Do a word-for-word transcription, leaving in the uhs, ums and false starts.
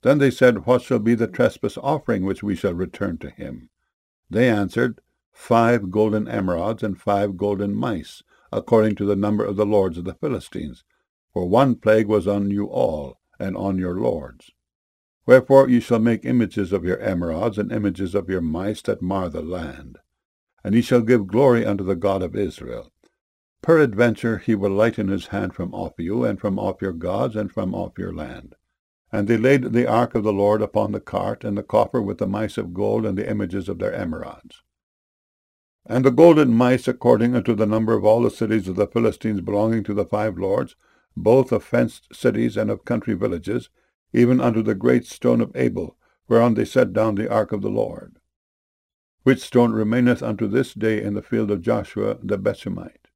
Then they said, What shall be the trespass offering which we shall return to him? They answered, Five golden emerods and five golden mice, according to the number of the lords of the Philistines. For one plague was on you all, and on your lords. Wherefore ye shall make images of your emerods, and images of your mice that mar the land. And ye shall give glory unto the God of Israel. Peradventure he will lighten his hand from off you, and from off your gods, and from off your land. And they laid the ark of the Lord upon the cart, and the coffer with the mice of gold, and the images of their emerods. And the golden mice, according unto the number of all the cities of the Philistines belonging to the five lords, both of fenced cities and of country villages, even unto the great stone of Abel, whereon they set down the ark of the Lord, which stone remaineth unto this day in the field of Joshua the Bethshemite.